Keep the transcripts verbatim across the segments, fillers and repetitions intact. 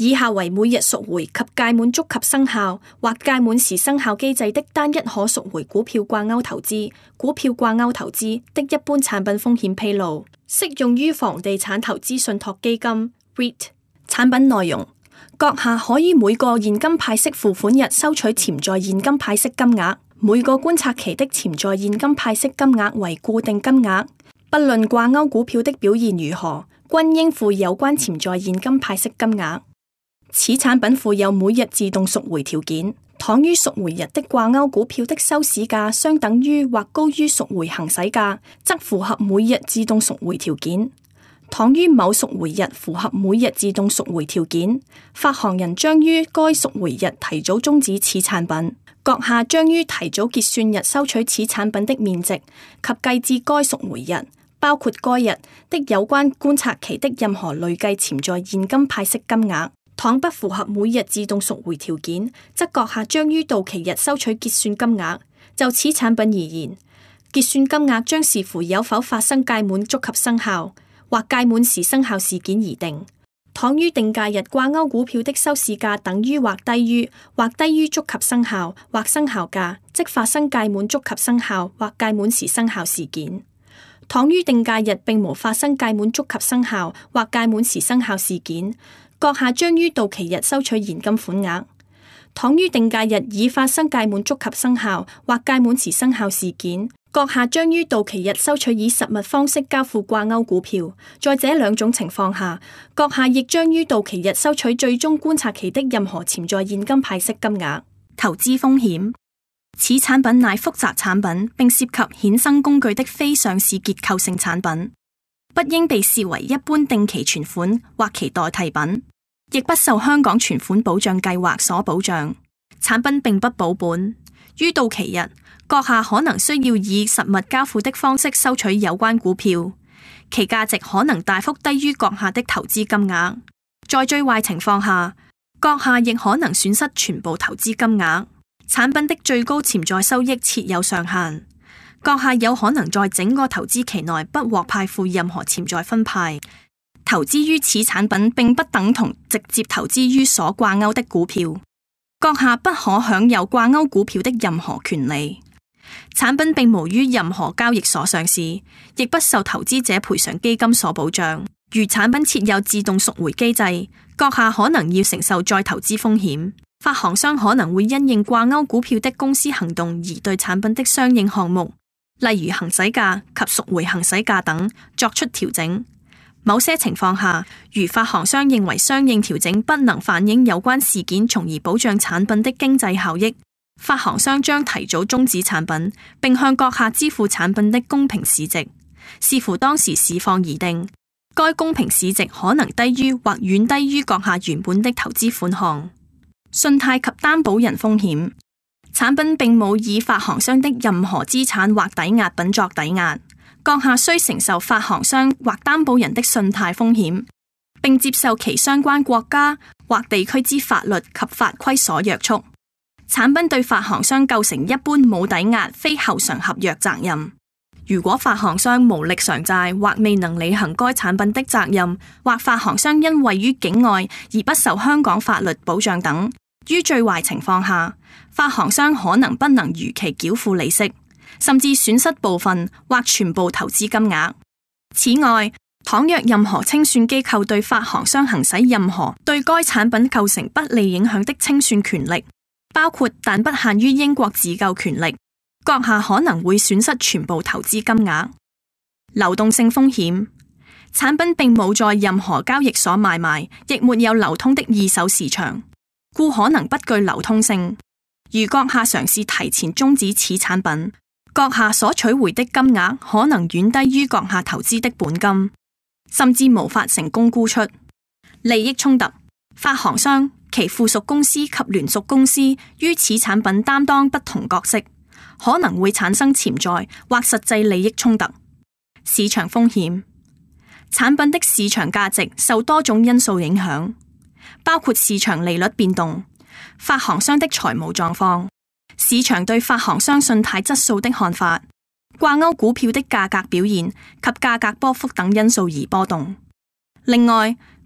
以下為每日贖回及屆滿觸及生效或屆滿時生效機制的單一可贖回股票掛鈎投資、股票掛鈎投資的一般產品風險披露，適用於房地產投資信託基金 R E I T。 產品內容：閣下可以每個現金派息付款日收取潛在現金派息金額，每個觀察期的潛在現金派息金額為固定金額，不論掛鈎股票的表現如何，均應付有關潛在現金派息金額。此產品附有每日自動贖回條件，倘於贖回日的掛鈎股票的收市價相等於或高於贖回行使價，則符合每日自動贖回條件。倘於某贖回日符合每日自動贖回條件，發行人將於該贖回日提早終止此產品。閣下將於提早結算日收取此產品的面值及計至該贖回日，包括該日的有關觀察期的任何累計潛在現金派息金額。倘不符合每日自動贖回條件，則閣下將於到期日收取結算金額。就此產品而言，結算金額將視乎有否發生屆滿觸及生效或屆滿時生效事件而定。倘於定價日掛鈎股票的收市價等於或低於或低於觸及生效或生效價，即發生屆滿觸及生效或屆滿時生效事件。倘於定價日並無發生屆滿觸及生效或屆滿時生效事件，閣下將於到期日收取現金款額。倘於定價日已發生屆滿觸及生效或屆滿時生效事件，閣下將於到期日收取以實物方式交付掛鈎股票。在這兩種情況下，閣下亦將於到期日收取最終觀察期的任何潛在現金派息金額。投資風險：此產品乃複雜產品，並涉及衍生工具的非上市結構性產品，不應被視為一般定期存款或其代替品，亦不受香港存款保障計劃所保障。產品並不保本，於到期日，閣下可能需要以實物交付的方式收取有關股票，其價值可能大幅低於閣下的投資金額。在最壞情況下，閣下亦可能損失全部投資金額。產品的最高潛在收益設有上限，閣下有可能在整個投資期內不獲派付任何潛在分派。投資於此產品並不等同直接投資於所掛鈎的股票，閣下不可享有掛鈎股票的任何權利。產品並無於任何交易所上市，亦不受投資者賠償基金所保障。如產品設有自動贖回機制，閣下可能要承受再投資風險。發行商可能會因應掛鈎股票的公司行動而對產品的相應項目，例如行使價及贖回行使價等作出調整。某些情況下，如發行商認為相應調整不能反映有關事件，從而保障產品的經濟效益，發行商將提早終止產品，並向閣下支付產品的公平市值，視乎當時市況而定。該公平市值可能低於或遠低於閣下原本的投資款項。信貸及擔保人風險：產品並冇以發行商的任何資產或抵押品作抵押，閣下需承受發行商或擔保人的信貸風險，並接受其相關國家或地區之法律及法規所約束。產品對發行商構成一般冇抵押非後償合約責任。如果發行商無力償債或未能履行該產品的責任，或發行商因位於境外而不受香港法律保障等，於最壞情況下，發行商可能不能如期繳付利息，甚至損失部分或全部投資金額。此外，倘若任何清算機構對發行商行使任何對該產品構成不利影響的清算權力，包括但不限於英國自救權力，閣下可能會損失全部投資金額。流動性風險：產品並冇在任何交易所買賣，亦沒有流通的二手市場，故可能不具流通性。如閣下嘗試提前終止此產品，閣下所取回的金額可能遠低於閣下投資的本金，甚至無法成功沽出。利益衝突：發行商、其附屬公司及聯屬公司於此產品擔當不同角色，可能會產生潛在或實際利益衝突。市場風險：產品的市場價值受多種因素影響，包括市場利率變動、發行商的財務狀況、市場對發行商信貸質素的看法、掛鈎股票的價格表現及價格波幅等因素而波動。另外，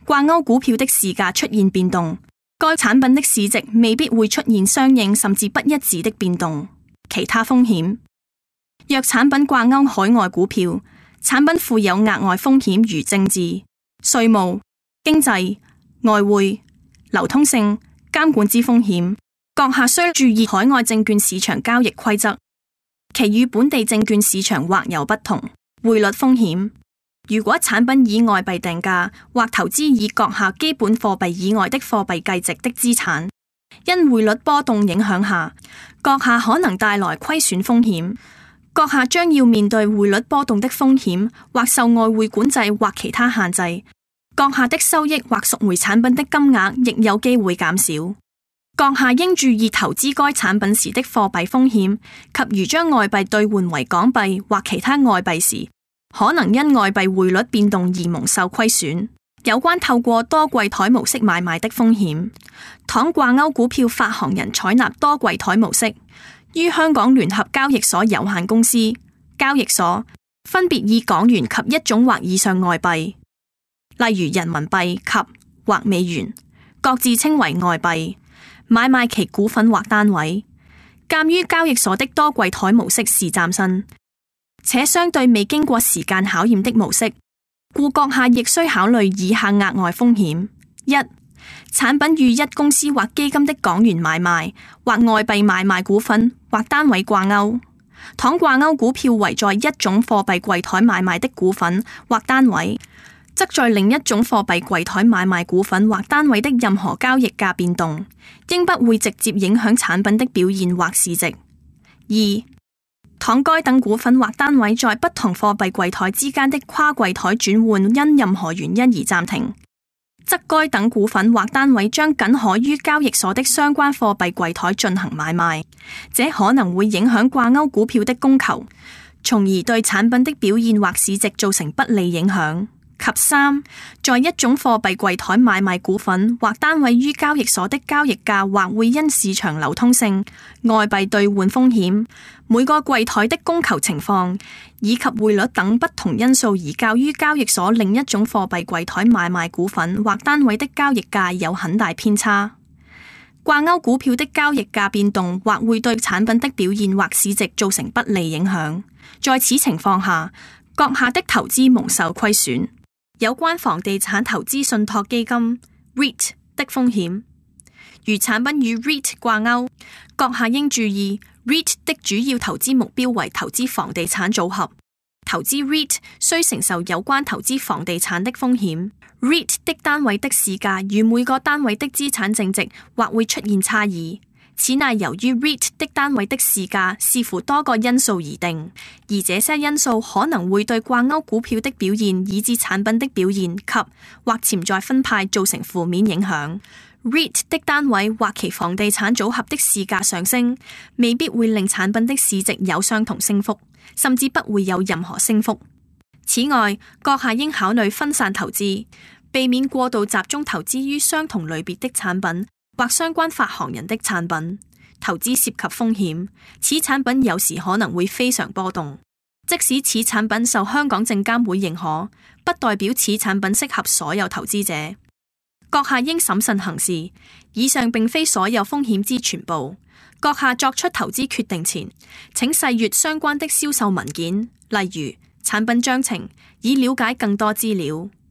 掛鈎股票的市價出現變動，該產品的市值未必會出現相應甚至不一致的變動。其他風險，若產品掛鈎海外股票，產品附有額外風險如政治、稅務、經濟、外匯、流通性、監管之風險，閣下需注意海外證券市場交易規則，其與本地證券市場或有不同。匯率風險，如果產品以外幣定價或投資以閣下基本貨幣以外的貨幣計值的資產，因匯率波動影響下，閣下可能帶來虧損風險。閣下將要面對匯率波動的風險，或受外匯管制或其他限制。閣下的收益或贖回產品的金額亦有機會減少。閣下應注意投資該產品時的貨幣風險，及如將外幣兌換為港幣或其他外幣時，可能因外幣匯率變動而蒙受虧損。有關透過多櫃台模式買賣的風險，倘掛鈎股票發行人採納多櫃台模式，於香港聯合交易所有限公司交易所分別以港元及一種或以上外幣，例如人民幣及或美元，各自稱為外幣，買賣其股份或單位。鑒於交易所的多櫃台模式是嶄新且相對未經過時間考驗的模式，故閣下亦需考慮以下額外風險：一、產品與一公司或基金的港元買賣或外幣買賣股份或單位掛鈎，倘掛鈎股票為在一種貨幣櫃台買賣的股份或單位，則在另一種貨幣櫃台買賣股份或單位的任何交易價變動，應不會直接影響產品的表現或市值。二、倘該等股份或單位在不同貨幣櫃台之間的跨櫃台轉換因任何原因而暫停，則該等股份或單位將僅可於交易所的相關貨幣櫃台進行買賣，這可能會影響掛鈎股票的供求，從而對產品的表現或市值造成不利影響。及三，在一種貨幣櫃台買賣股份或單位於交易所的交易價或會因市場流通性、外幣兌換風險、每個櫃台的供求情況以及匯率等不同因素而較於交易所另一種貨幣櫃台買賣股份或單位的交易價有很大偏差。掛鈎股票的交易價變動或會對產品的表現或市值造成不利影響，在此情況下，閣下的投資蒙受虧損。有關房地產投資信託基金 REIT 的風險，如產品與 REIT 掛鈎，閣下應注意 REIT 的主要投資目標為投資房地產組合，投資 REIT 需承受有關投資房地產的風險。REIT 的單位的市價與每個單位的資產淨值或會出現差異，此乃由於 REIT 的單位的市價視乎多個因素而定，而這些因素可能會對掛鈎股票的表現以至產品的表現及或潛在分派造成負面影響。REIT 的單位或其房地產組合的市價上升，未必會令產品的市值有相同升幅，甚至不會有任何升幅。此外，閣下應考慮分散投資，避免過度集中投資於相同類別的產品或相關發行人的產品。投資涉及風險，此產品有時可能會非常波動。即使此產品受香港證監會認可，不代表此產品適合所有投資者。閣下應審慎行事，以上並非所有風險之全部。閣下作出投資決定前，請細閱相關的銷售文件，例如產品章程，以了解更多資料。